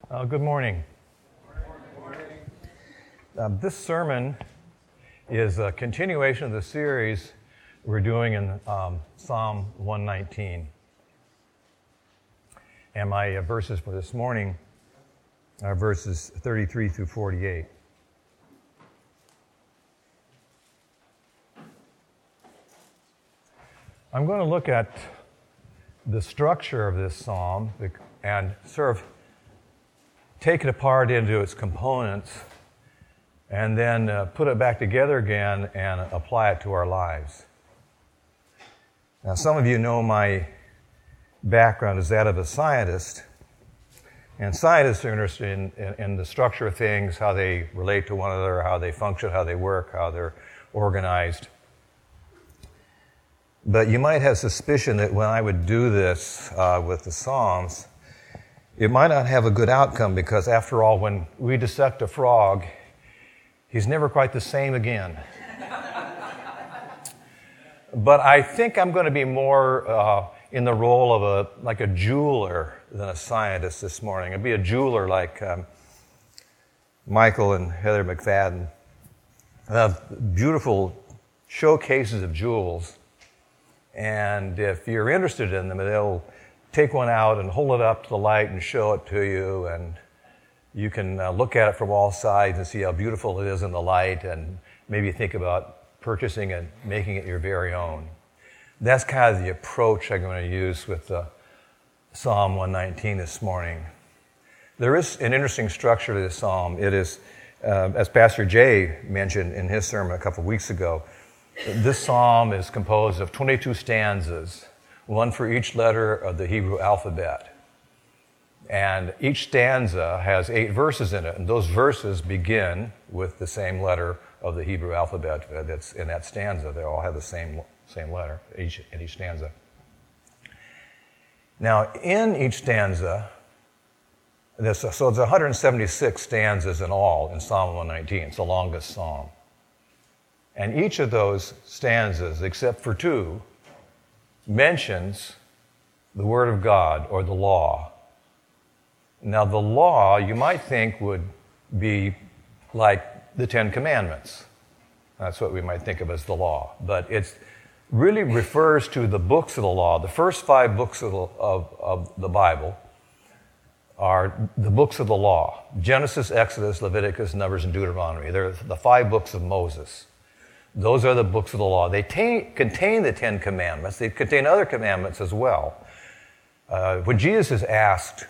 Good morning. This sermon is a continuation of the series we're doing in Psalm 119. And my verses for this morning are verses 33 through 48. I'm going to look at the structure of this psalm and sort of take it apart into its components and then put it back together again and apply it to our lives. Now, some of you know my background is that of a scientist, and scientists are interested in the structure of things, how they relate to one another, how they function, how they work, how they're organized. But you might have suspicion that when I would do this with the Psalms, it might not have a good outcome because, after all, when we dissect a frog, he's never quite the same again. But I think I'm going to be more in the role of a jeweler than a scientist this morning. I'd be a jeweler like Michael and Heather McFadden. They have beautiful showcases of jewels, and if you're interested in them, they'll take one out and hold it up to the light and show it to you, and you can look at it from all sides and see how beautiful it is in the light and maybe think about purchasing and making it your very own. That's kind of the approach I'm going to use with Psalm 119 this morning. There is an interesting structure to this psalm. It is, as Pastor Jay mentioned in his sermon a couple of weeks ago, this psalm is composed of 22 stanzas, one for each letter of the Hebrew alphabet. And each stanza has 8 verses in it, and those verses begin with the same letter of the Hebrew alphabet that's in that stanza. They all have the same letter in each stanza. Now, in each stanza, so it's 176 stanzas in all in Psalm 119. It's the longest psalm. And each of those stanzas, except for 2, mentions the Word of God or the law. Now, the law, you might think, would be like the Ten Commandments. That's what we might think of as the law. But it really refers to the books of the law. The first 5 books of the Bible are the books of the law. Genesis, Exodus, Leviticus, Numbers, and Deuteronomy. They're the 5 books of Moses. Those are the books of the law. They contain the 10 commandments. They contain other commandments as well. When Jesus is asked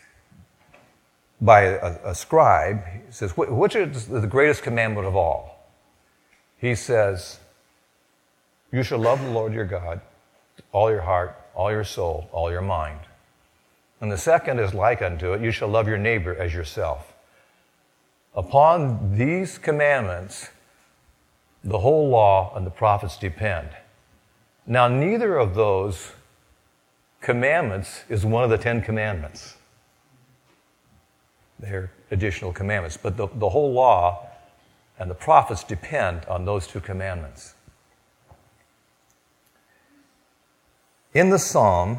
by a scribe, he says, which is the greatest commandment of all? He says, you shall love the Lord your God, all your heart, all your soul, all your mind. And the second is like unto it, you shall love your neighbor as yourself. Upon these commandments, the whole law and the prophets depend. Now, neither of those commandments is one of the 10 commandments. They're additional commandments. But the whole law and the prophets depend on those 2 commandments. In the psalm,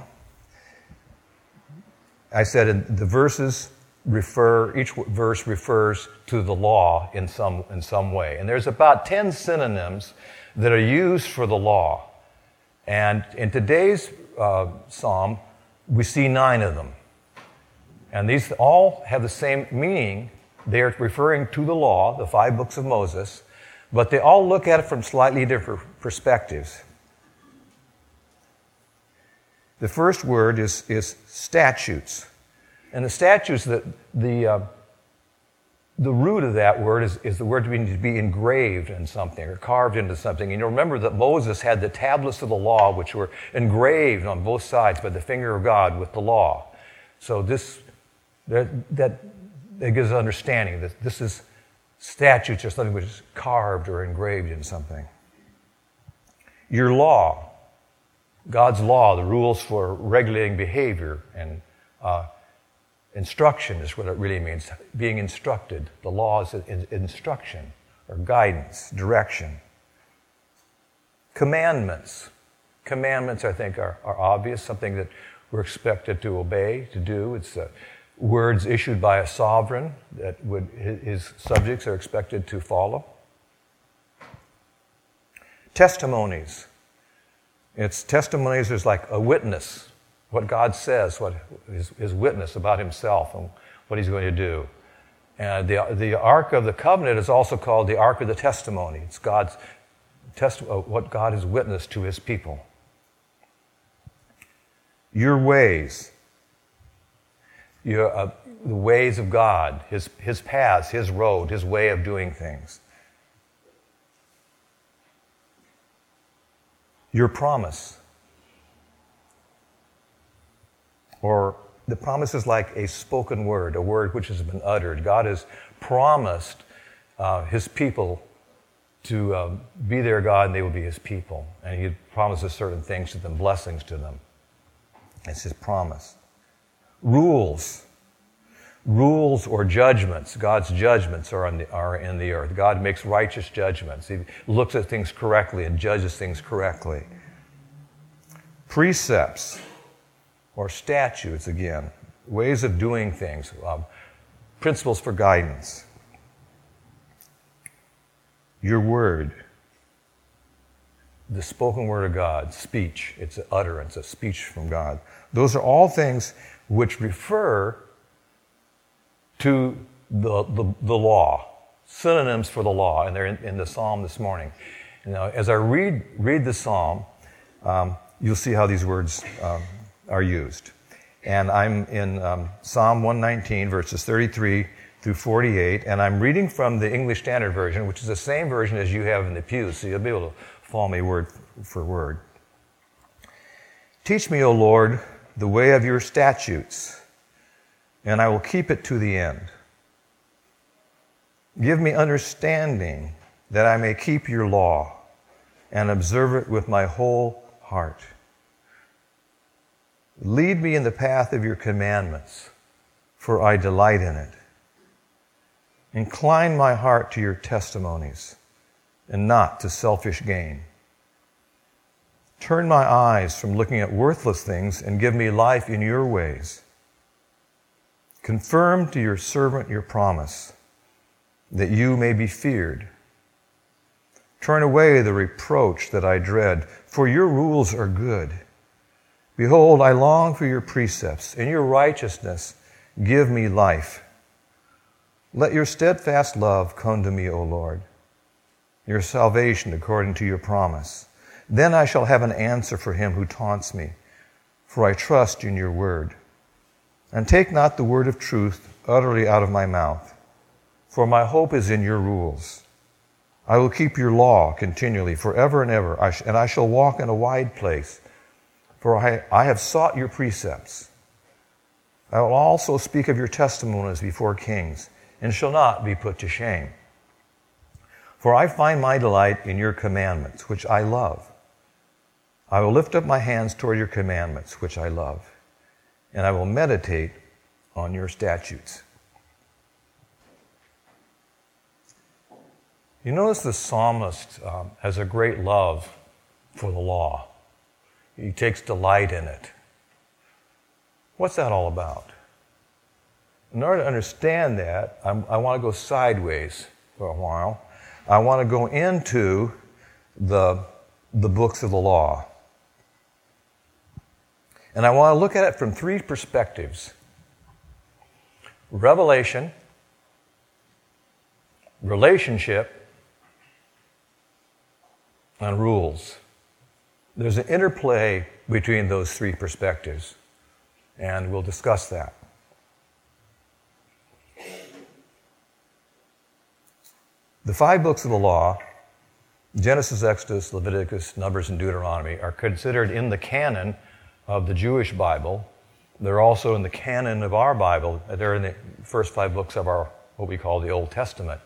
I said the verses each verse refers to the law in some way. And there's about 10 synonyms that are used for the law. And in today's psalm, we see 9 of them. And these all have the same meaning. They are referring to the law, the 5 books of Moses, but they all look at it from slightly different perspectives. The first word is statutes. And the statutes, the root of that word is the word to be engraved in something or carved into something. And you'll remember that Moses had the tablets of the law, which were engraved on both sides by the finger of God with the law. So that gives us understanding that this is statutes or something which is carved or engraved in something. Your law, God's law, the rules for regulating behavior and instruction is what it really means, being instructed. The law is instruction or guidance, direction. Commandments. Commandments, I think, are obvious, something that we're expected to obey, to do. It's words issued by a sovereign that his subjects are expected to follow. Testimonies. It's testimonies is like a witness, what God says, what his witness about himself and what he's going to do. And the Ark of the Covenant is also called the Ark of the Testimony. It's God's what God has witnessed to his people. Your ways. The ways of God, his paths, his road, his way of doing things. Your promise. Or the promise is like a spoken word, a word which has been uttered. God has promised his people to be their God and they will be his people. And he promises certain things to them, blessings to them. It's his promise. Rules. Rules or judgments. God's judgments are in the earth. God makes righteous judgments. He looks at things correctly and judges things correctly. Precepts or statutes, again, ways of doing things, principles for guidance. Your word, the spoken word of God, speech, it's an utterance, a speech from God. Those are all things which refer to the law, synonyms for the law, and they're in the psalm this morning. Now, as I read the psalm, you'll see how these words are used. And I'm in Psalm 119, verses 33 through 48, and I'm reading from the English Standard Version, which is the same version as you have in the pews, so you'll be able to follow me word for word. Teach me, O Lord, the way of your statutes, and I will keep it to the end. Give me understanding that I may keep your law and observe it with my whole heart. Lead me in the path of your commandments, for I delight in it. Incline my heart to your testimonies and not to selfish gain. Turn my eyes from looking at worthless things and give me life in your ways. Confirm to your servant your promise, that you may be feared. Turn away the reproach that I dread, for your rules are good. Behold, I long for your precepts. In your righteousness, give me life. Let your steadfast love come to me, O Lord, your salvation according to your promise. Then I shall have an answer for him who taunts me, for I trust in your word. And take not the word of truth utterly out of my mouth, for my hope is in your rules. I will keep your law continually, forever and ever, and I shall walk in a wide place, for I have sought your precepts. I will also speak of your testimonies before kings, and shall not be put to shame. For I find my delight in your commandments, which I love. I will lift up my hands toward your commandments, which I love, and I will meditate on your statutes. You notice the psalmist has a great love for the law. He takes delight in it. What's that all about? In order to understand that, I want to go sideways for a while. I want to go into the books of the law. And I want to look at it from three perspectives: revelation, relationship, and rules. There's an interplay between those three perspectives, and we'll discuss that. The 5 books of the law, Genesis, Exodus, Leviticus, Numbers, and Deuteronomy, are considered in the canon of the Jewish Bible. They're also in the canon of our Bible. They're in the first 5 books of our, what we call the Old Testament.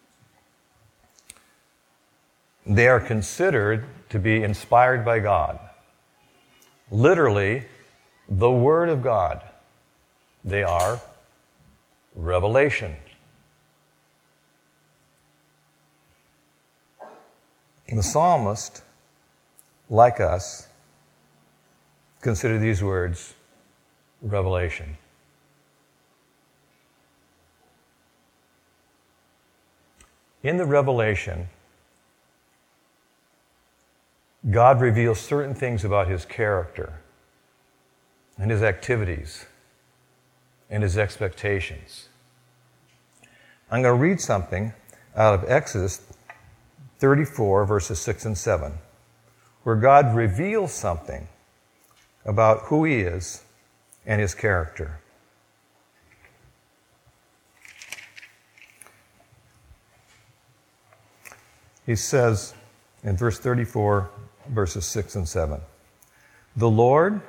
They are considered to be inspired by God. Literally, the Word of God. They are revelation. The psalmist, like us, consider these words revelation. In the revelation, God reveals certain things about his character and his activities and his expectations. I'm going to read something out of Exodus 34, verses 6 and 7, where God reveals something about who he is and his character. He says in verse 34, verses 6 and 7, the Lord,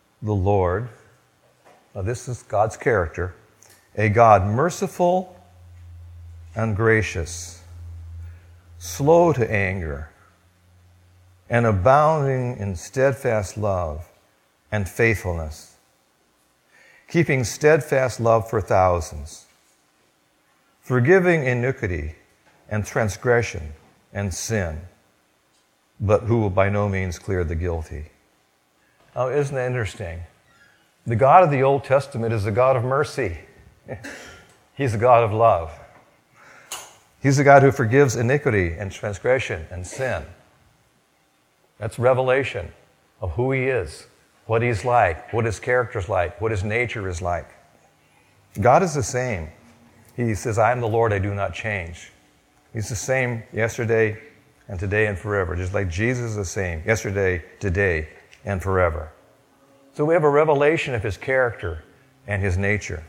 now this is God's character, a God merciful and gracious, slow to anger, and abounding in steadfast love and faithfulness, keeping steadfast love for thousands, forgiving iniquity and transgression and sin, but who will by no means clear the guilty. Oh, isn't that interesting? The God of the Old Testament is the God of mercy. He's the God of love. He's the God who forgives iniquity and transgression and sin. That's revelation of who he is, what he's like, what his character's like, what his nature is like. God is the same. He says, I am the Lord, I do not change. He's the same yesterday and today and forever, just like Jesus is the same yesterday, today, and forever. So we have a revelation of his character and his nature.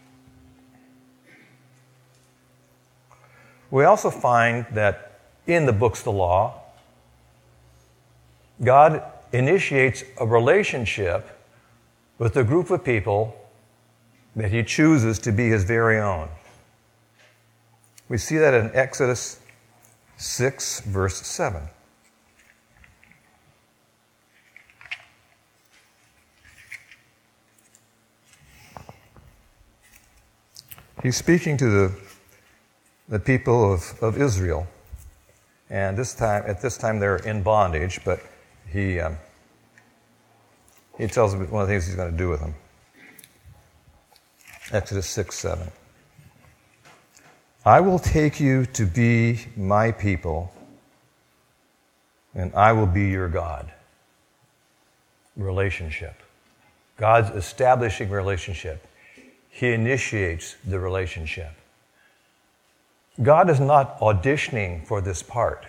We also find that in the books of the law, God initiates a relationship with a group of people that he chooses to be his very own. We see that in Exodus 6, verse 7. He's speaking to the people of Israel. And at this time they're in bondage, but he tells them one of the things he's going to do with them. Exodus 6, 7. I will take you to be my people, and I will be your God. Relationship. God's establishing relationship. He initiates the relationship. God is not auditioning for this part.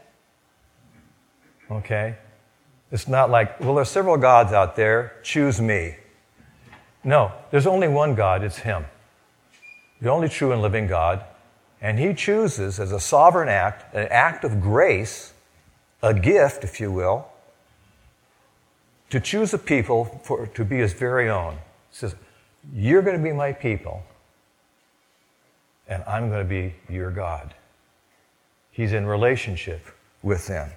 Okay? It's not like, well, there's several gods out there, choose me. No, there's only one God, it's him. The only true and living God. And he chooses, as a sovereign act, an act of grace, a gift, if you will, to choose a people to be his very own. He says, you're going to be my people, and I'm going to be your God. He's in relationship with them.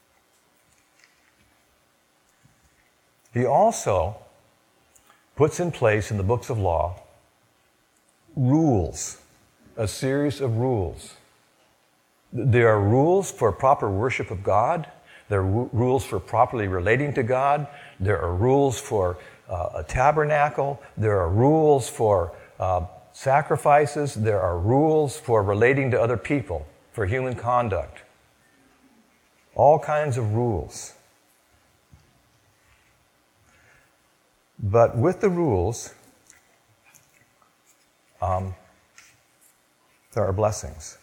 He also puts in place in the books of law rules, a series of rules. There are rules for proper worship of God. There are rules for properly relating to God. There are rules for a tabernacle. There are rules for sacrifices. There are rules for relating to other people, for human conduct. All kinds of rules. But with the rules, there are blessings.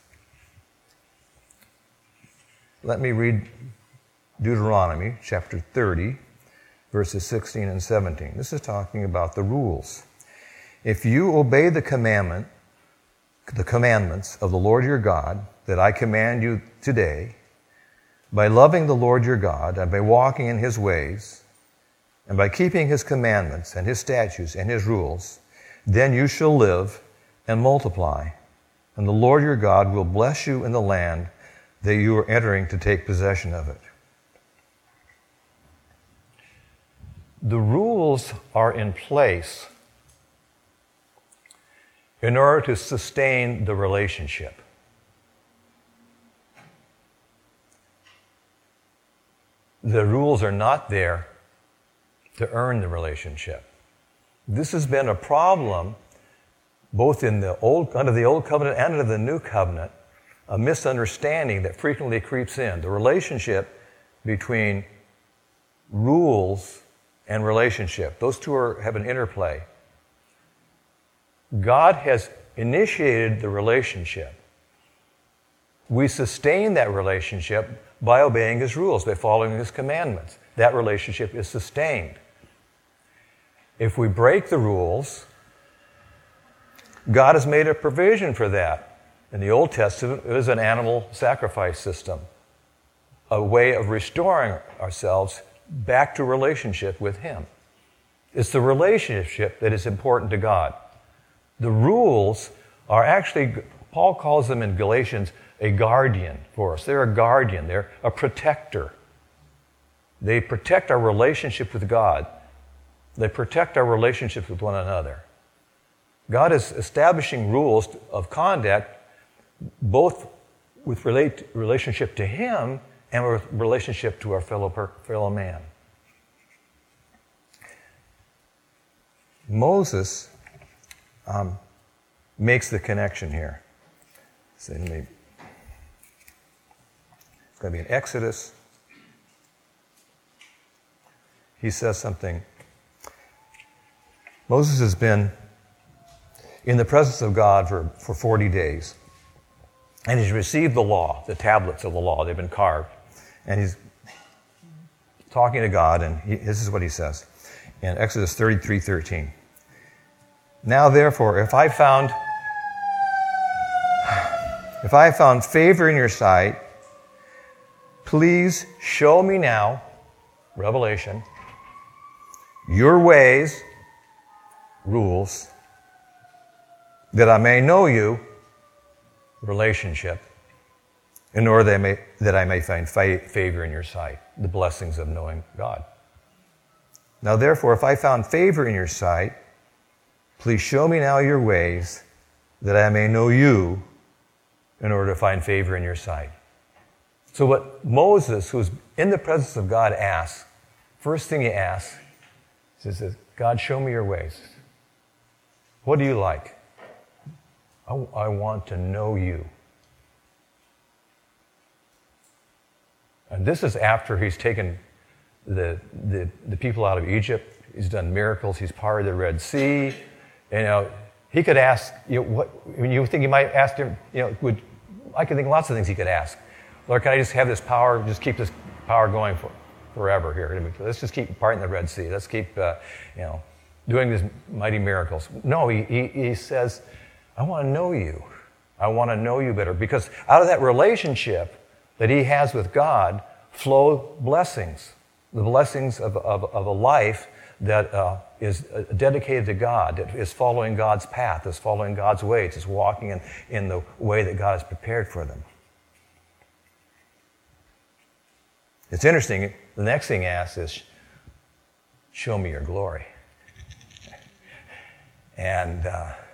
Let me read Deuteronomy chapter 30, verses 16 and 17. This is talking about the rules. If you obey the commandments of the Lord your God that I command you today, by loving the Lord your God and by walking in his ways, and by keeping his commandments and his statutes and his rules, then you shall live and multiply, and the Lord your God will bless you in the land that you are entering to take possession of it. The rules are in place in order to sustain the relationship. The rules are not there to earn the relationship. This has been a problem both in the under the old covenant and under the new covenant a misunderstanding that frequently creeps in. The relationship between rules and relationship. Those two have an interplay. God has initiated the relationship. We sustain that relationship by obeying His rules, by following His commandments. That relationship is sustained. If we break the rules, God has made a provision for that. In the Old Testament, it was an animal sacrifice system, a way of restoring ourselves back to relationship with Him. It's the relationship that is important to God. The rules are actually, Paul calls them in Galatians, a guardian for us. They're a guardian. They're a protector. They protect our relationship with God. They protect our relationships with one another. God is establishing rules of conduct both with relationship to Him and with relationship to our fellow man. Moses makes the connection here. It's going to be in Exodus. He says something. Moses has been in the presence of God for 40 days. And he's received the law, the tablets of the law. They've been carved. And he's talking to God, and this is what he says in Exodus 33:13. Now, therefore, if I found favor in your sight, please show me now, revelation, your ways, rules, that I may know you, relationship, in order that I may find favor in your sight, the blessings of knowing God. Now, therefore, if I found favor in your sight, please show me now your ways, that I may know you, in order to find favor in your sight. So what Moses, who's in the presence of God, asks, first thing he asks, he says, God, show me your ways. What do you like? I want to know you. And this is after he's taken the people out of Egypt. He's done miracles. He's parted the Red Sea. He could ask, you think he might ask him, I could think lots of things he could ask. Lord, can I just have this power, just keep this power going forever here? Let's just keep parting the Red Sea. Let's keep, doing these mighty miracles. No, he says, I want to know you. I want to know you better. Because out of that relationship that he has with God flow blessings. The blessings of a life that is dedicated to God, that is following God's path, is following God's ways, is walking in the way that God has prepared for them. It's interesting, the next thing he asks is, show me your glory. And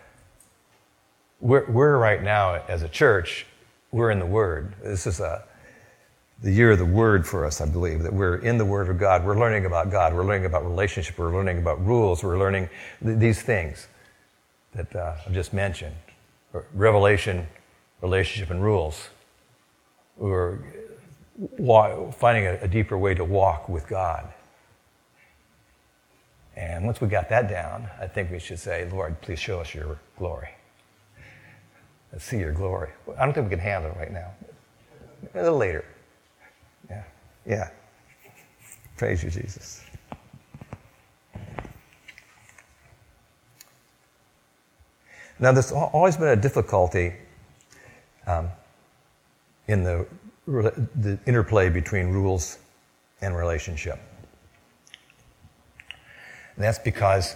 we're right now, as a church, we're in the Word. This is the year of the Word for us, I believe, that we're in the Word of God. We're learning about God. We're learning about relationship. We're learning about rules. We're learning these things that I've just mentioned. Revelation, relationship, and rules. We're finding a deeper way to walk with God. And once we got that down, I think we should say, Lord, please show us your glory. Let's see your glory. I don't think we can handle it right now. A little later. Yeah. Praise you, Jesus. Now, there's always been a difficulty in the interplay between rules and relationship. And that's because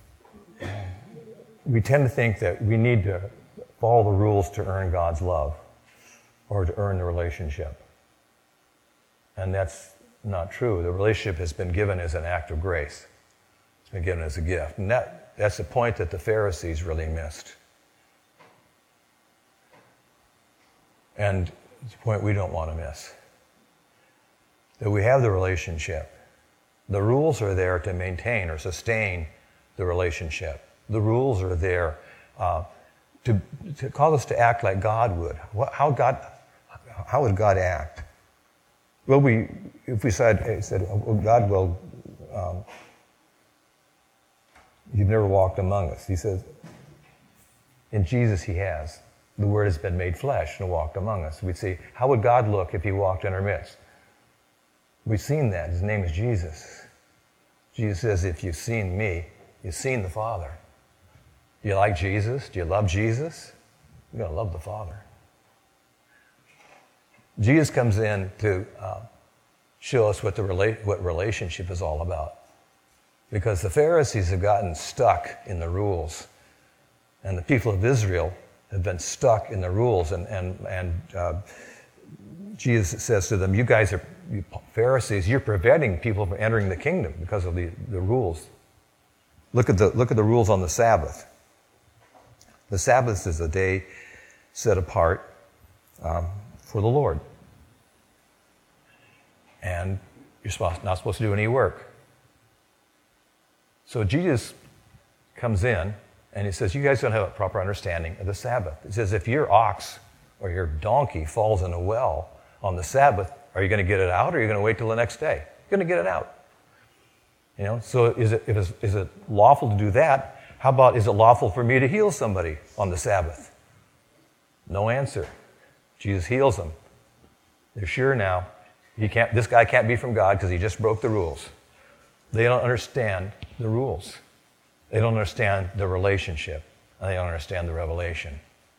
we tend to think that we need to follow the rules to earn God's love or to earn the relationship. And that's not true. The relationship has been given as an act of grace. It's been given as a gift. And that's the point that the Pharisees really missed. And it's a point we don't want to miss. That we have the relationship. The rules are there to maintain or sustain the relationship. The rules are there to cause us to act like God would. How would God act? Well, if we said, well, God will, you've never walked among us. He says, in Jesus he has. The Word has been made flesh and walked among us. We'd say, how would God look if he walked in our midst? We've seen that. His name is Jesus. Jesus says, if you've seen me, you've seen the Father. Do you like Jesus? Do you love Jesus? You're going to love the Father. Jesus comes in to show us what relationship is all about. Because the Pharisees have gotten stuck in the rules. And the people of Israel have been stuck in the rules. And Jesus says to them, you Pharisees, you're preventing people from entering the kingdom because of the rules. Look at the rules on the Sabbath. The Sabbath is a day set apart for the Lord. And you're not supposed to do any work. So Jesus comes in and he says, you guys don't have a proper understanding of the Sabbath. He says, if your ox or your donkey falls in a well on the Sabbath, are you going to get it out or are you going to wait till the next day? You're going to get it out. So is it lawful to do that? How about, is it lawful for me to heal somebody on the Sabbath? No answer. Jesus heals them. They're sure now, this guy can't be from God because he just broke the rules. They don't understand the rules. They don't understand the relationship. And they don't understand the revelation.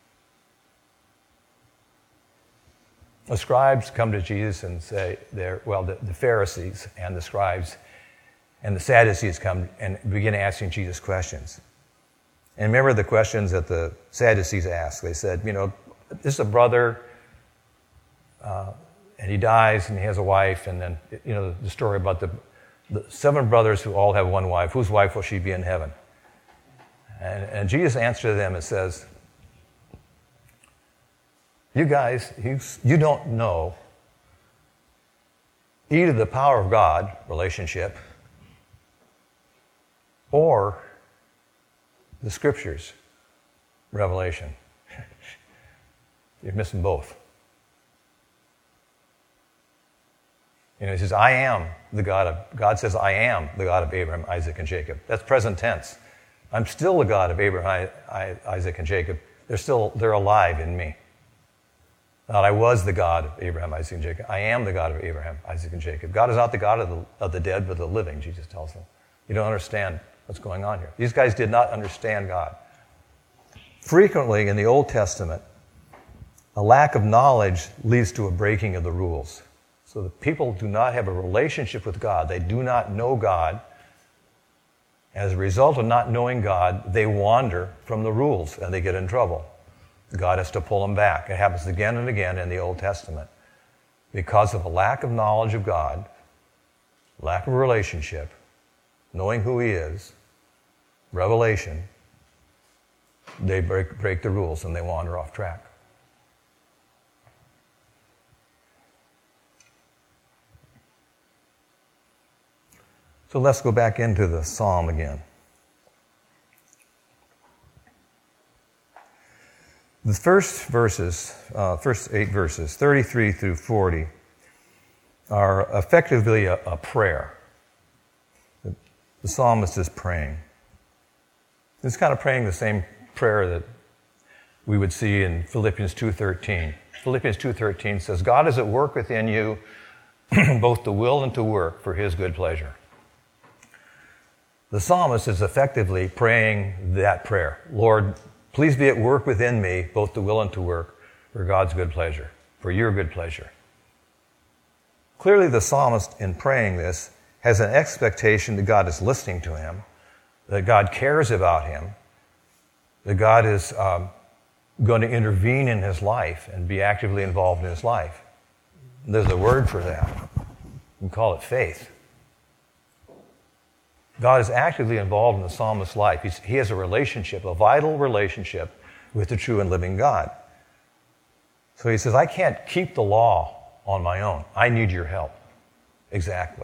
The scribes come to Jesus and say, the Pharisees and the scribes and the Sadducees come and begin asking Jesus questions. And remember the questions that the Sadducees asked. They said, this is a brother, and he dies and he has a wife, and then, the story about the 7 brothers who all have one wife. Whose wife will she be in heaven? And Jesus answered them and says, you guys, you don't know either the power of God, relationship, or the Scriptures, revelation. You're missing both. He says, I am the God says, I am the God of Abraham, Isaac, and Jacob. That's present tense. I'm still the God of Abraham, Isaac, and Jacob. They're alive in me. Not I was the God of Abraham, Isaac, and Jacob. I am the God of Abraham, Isaac, and Jacob. God is not the God of the dead, but the living, Jesus tells them. You don't understand what's going on here. These guys did not understand God. Frequently in the Old Testament, a lack of knowledge leads to a breaking of the rules. So the people do not have a relationship with God. They do not know God. As a result of not knowing God, they wander from the rules and they get in trouble. God has to pull them back. It happens again and again in the Old Testament. Because of a lack of knowledge of God, lack of relationship, knowing who He is, revelation, they break the rules and they wander off track. So let's go back into the psalm again. The first 8 verses, 33 through 40, are effectively a prayer. The psalmist is praying. He's kind of praying the same prayer that we would see in Philippians 2:13. Philippians 2:13 says, God is at work within you, both to will and to work for His good pleasure. The psalmist is effectively praying that prayer. Lord, please be at work within me, both to will and to work for God's good pleasure, for your good pleasure. Clearly, the psalmist, in praying this, has an expectation that God is listening to him, that God cares about him, that God is going to intervene in his life and be actively involved in his life. There's a word for that. You can call it faith. God is actively involved in the psalmist's life. He has a relationship, a vital relationship with the true and living God. So he says, I can't keep the law on my own. I need your help. Exactly.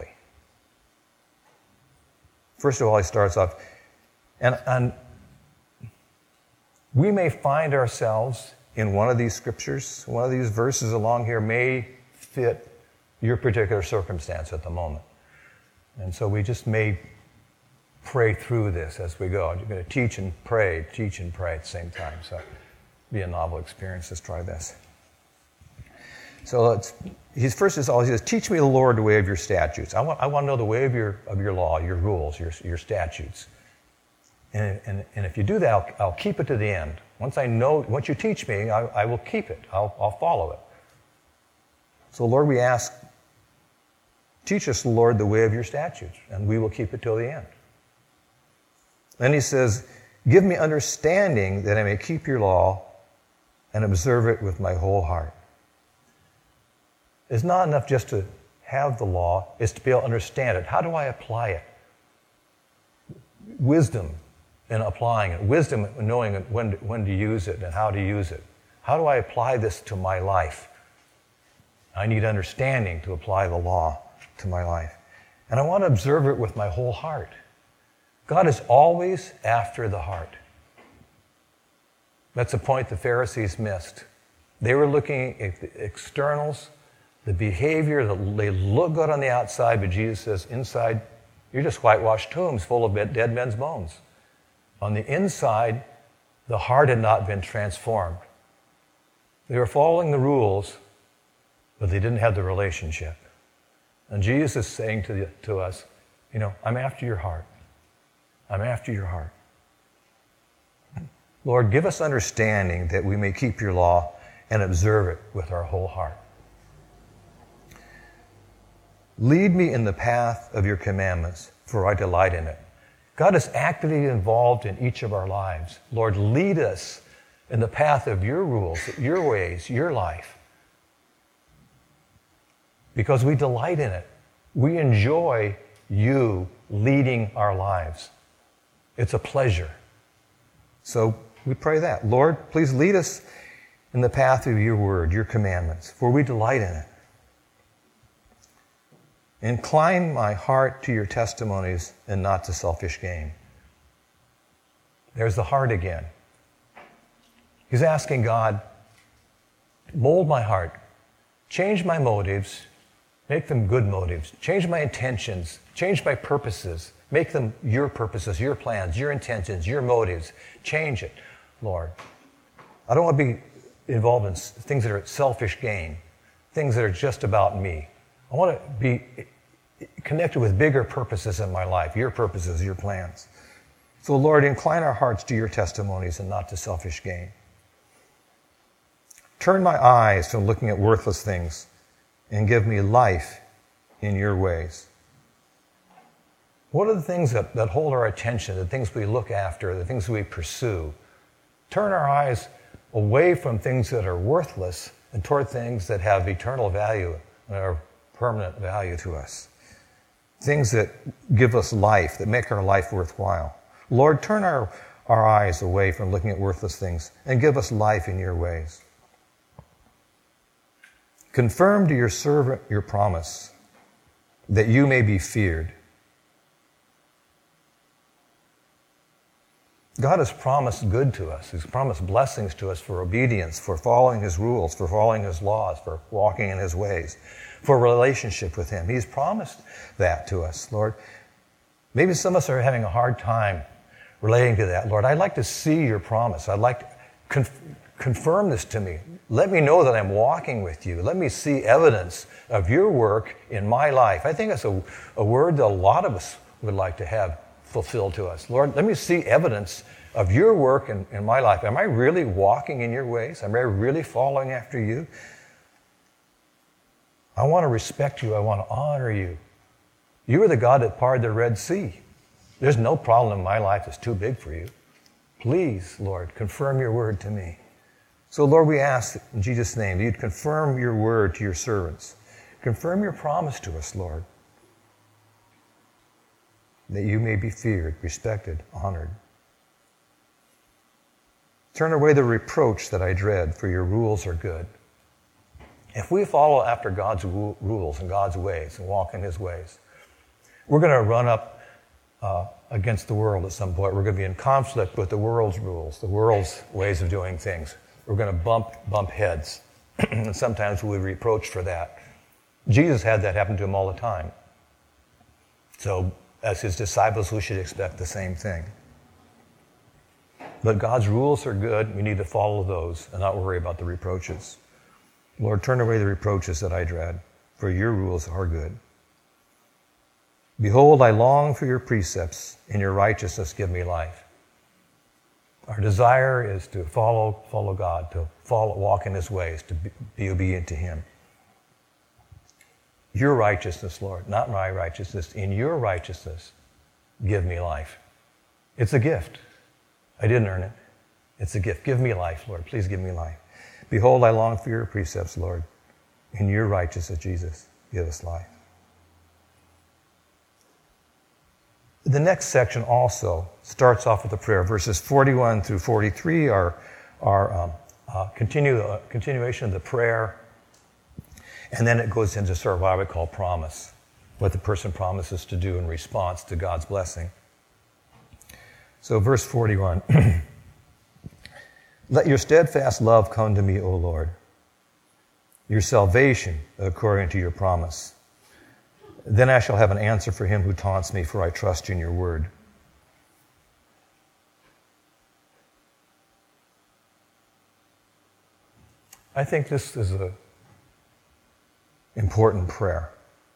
First of all, he starts off, and we may find ourselves in one of these scriptures, one of these verses along here may fit your particular circumstance at the moment. And so we just may pray through this as we go. You're going to teach and pray at the same time. So it'll be a novel experience. Let's try this. So he says, teach me, the Lord, the way of your statutes. I want to know the way of your law, your rules, your statutes. And if you do that, I'll keep it to the end. Once you teach me, I will keep it. I'll follow it. So, Lord, we ask, teach us, Lord, the way of your statutes, and we will keep it till the end. Then he says, give me understanding that I may keep your law and observe it with my whole heart. It's not enough just to have the law, it's to be able to understand it. How do I apply it? Wisdom in applying it. Wisdom in knowing when to use it and how to use it. How do I apply this to my life? I need understanding to apply the law to my life. And I want to observe it with my whole heart. God is always after the heart. That's a point the Pharisees missed. They were looking at the externals, the behavior, they look good on the outside, but Jesus says, inside, you're just whitewashed tombs full of dead men's bones. On the inside, the heart had not been transformed. They were following the rules, but they didn't have the relationship. And Jesus is saying to us, I'm after your heart. I'm after your heart. Lord, give us understanding that we may keep your law and observe it with our whole heart. Lead me in the path of your commandments, for I delight in it. God is actively involved in each of our lives. Lord, lead us in the path of your rules, your ways, your life. Because we delight in it. We enjoy you leading our lives. It's a pleasure. So we pray that. Lord, please lead us in the path of your word, your commandments, for we delight in it. Incline my heart to your testimonies and not to selfish gain. There's the heart again. He's asking God, mold my heart, change my motives, make them good motives, change my intentions, change my purposes, make them your purposes, your plans, your intentions, your motives. Change it, Lord. I don't want to be involved in things that are selfish gain, things that are just about me. I want to be connected with bigger purposes in my life, your purposes, your plans. So, Lord, incline our hearts to your testimonies and not to selfish gain. Turn my eyes from looking at worthless things and give me life in your ways. What are the things that hold our attention, the things we look after, the things we pursue? Turn our eyes away from things that are worthless and toward things that have eternal value and are permanent value to us. Things that give us life, that make our life worthwhile. Lord, turn our eyes away from looking at worthless things and give us life in your ways. Confirm to your servant your promise, that you may be feared. God has promised good to us. He's promised blessings to us for obedience, for following his rules, for following his laws, for walking in his ways, for relationship with him. He's promised that to us, Lord. Maybe some of us are having a hard time relating to that. Lord, I'd like to see your promise. I'd like to confirm this to me. Let me know that I'm walking with you. Let me see evidence of your work in my life. I think that's a word that a lot of us would like to have fulfilled to us. Lord, let me see evidence of your work in my life. Am I really walking in your ways? Am I really following after you? I want to respect you. I want to honor you. You are the God that parted the Red Sea. There's no problem in my life that's too big for you. Please, Lord, confirm your word to me. So, Lord, we ask in Jesus' name that you'd confirm your word to your servants. Confirm your promise to us, Lord, that you may be feared, respected, honored. Turn away the reproach that I dread, for your rules are good. If we follow after God's rules and God's ways and walk in his ways, we're going to run up against the world at some point. We're going to be in conflict with the world's rules, the world's ways of doing things. We're going to bump heads. And sometimes we'll be reproached for that. Jesus had that happen to him all the time. So as his disciples, we should expect the same thing. But God's rules are good. We need to follow those and not worry about the reproaches. Lord, turn away the reproaches that I dread, for your rules are good. Behold, I long for your precepts. In your righteousness give me life. Our desire is to follow God, to walk in his ways, to be obedient to him. Your righteousness, Lord, not my righteousness. In your righteousness, give me life. It's a gift. I didn't earn it. It's a gift. Give me life, Lord. Please give me life. Behold, I long for your precepts, Lord. In your righteousness, Jesus, give us life. The next section also starts off with a prayer. Verses 41 through 43 are continuation of the prayer. And then it goes into sort of what I would call promise, what the person promises to do in response to God's blessing. So verse 41, let your steadfast love come to me, O Lord, your salvation according to your promise. Then I shall have an answer for him who taunts me, for I trust in your word. I think this is an important prayer.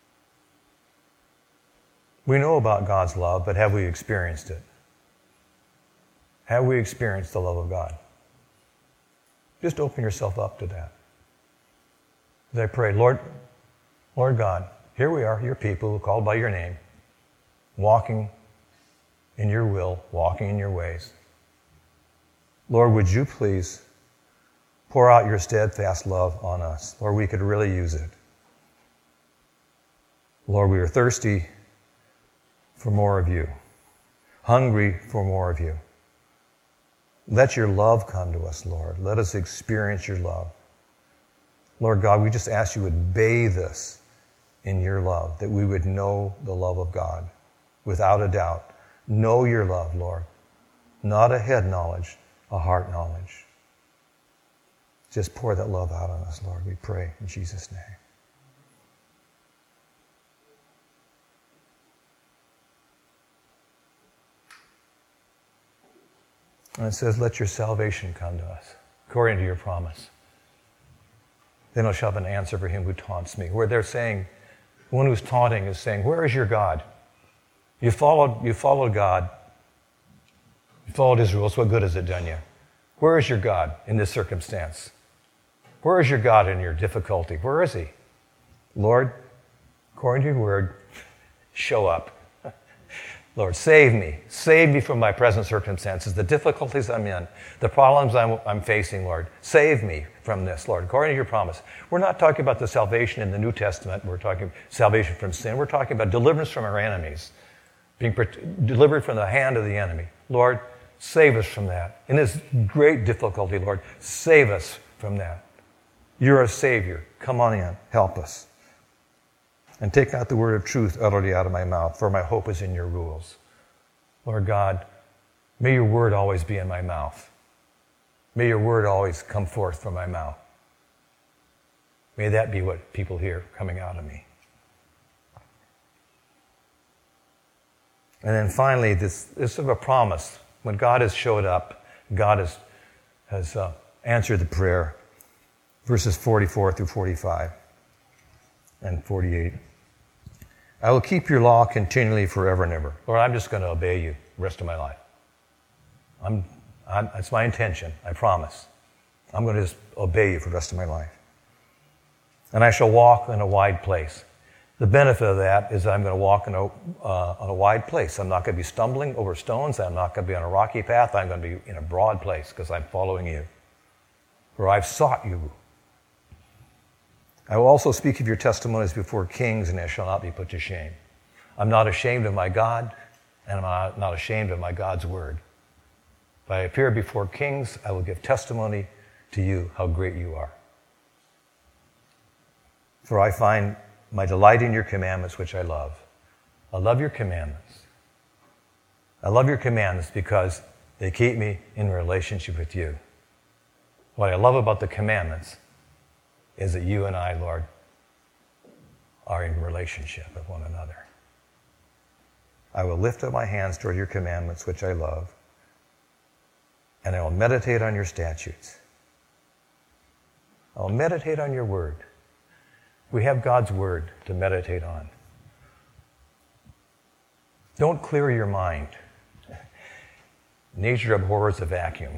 We know about God's love, but have we experienced it? Have we experienced the love of God? Just open yourself up to that. As I pray, Lord God, here we are, your people, called by your name, walking in your will, walking in your ways. Lord, would you please pour out your steadfast love on us? Lord, we could really use it. Lord, we are thirsty for more of you, hungry for more of you. Let your love come to us, Lord. Let us experience your love. Lord God, we just ask you would bathe us in your love, that we would know the love of God without a doubt. Know your love, Lord. Not a head knowledge, a heart knowledge. Just pour that love out on us, Lord, we pray in Jesus' name. And it says, let your salvation come to us, according to your promise. Then I shall have an answer for him who taunts me. Where they're saying, the one who's taunting is saying, where is your God? You followed God. You followed his rules. What good has it done you? Where is your God in this circumstance? Where is your God in your difficulty? Where is he? Lord, according to your word, show up. Lord, save me. Save me from my present circumstances, the difficulties I'm in, the problems I'm facing, Lord. Save me from this, Lord, according to your promise. We're not talking about the salvation in the New Testament. We're talking salvation from sin. We're talking about deliverance from our enemies, being delivered from the hand of the enemy. Lord, save us from that. In this great difficulty, Lord, save us from that. You're a Savior. Come on in. Help us. And take not the word of truth utterly out of my mouth, for my hope is in your rules. Lord God, may your word always be in my mouth. May your word always come forth from my mouth. May that be what people hear coming out of me. And then finally, this is sort of a promise. When God has showed up, God has answered the prayer. Verses 44 through 45 and 48. I will keep your law continually forever and ever. Lord, I'm just going to obey you the rest of my life. It's my intention, I promise. I'm going to just obey you for the rest of my life. And I shall walk in a wide place. The benefit of that is I'm going to walk on a wide place. I'm not going to be stumbling over stones. I'm not going to be on a rocky path. I'm going to be in a broad place because I'm following you. For I've sought you. I will also speak of your testimonies before kings, and I shall not be put to shame. I'm not ashamed of my God, and I'm not ashamed of my God's word. If I appear before kings, I will give testimony to you how great you are. For I find my delight in your commandments, which I love. I love your commandments. I love your commandments because they keep me in relationship with you. What I love about the commandments is that you and I, Lord, are in relationship with one another. I will lift up my hands toward your commandments, which I love, and I will meditate on your statutes. I will meditate on your word. We have God's word to meditate on. Don't clear your mind. Nature abhors a vacuum.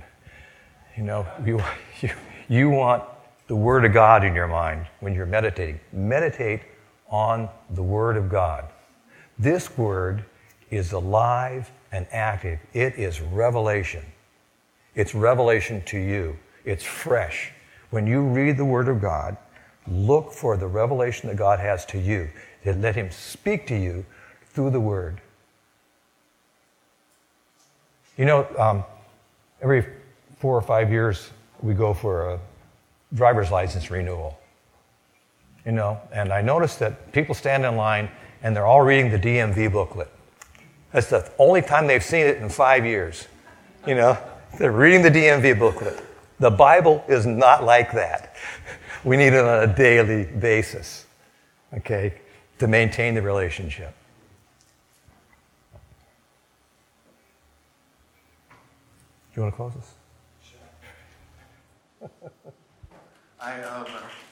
You want the word of God in your mind when you're meditating. Meditate on the word of God. This word is alive and active. It is revelation. It's revelation to you. It's fresh. When you read the word of God, look for the revelation that God has to you. And let him speak to you through the word. Every 4 or 5 years, we go for a driver's license renewal. And I noticed that people stand in line and they're all reading the DMV booklet. That's the only time they've seen it in 5 years. They're reading the DMV booklet. The Bible is not like that. We need it on a daily basis, okay, to maintain the relationship. Do you want to close this? Sure.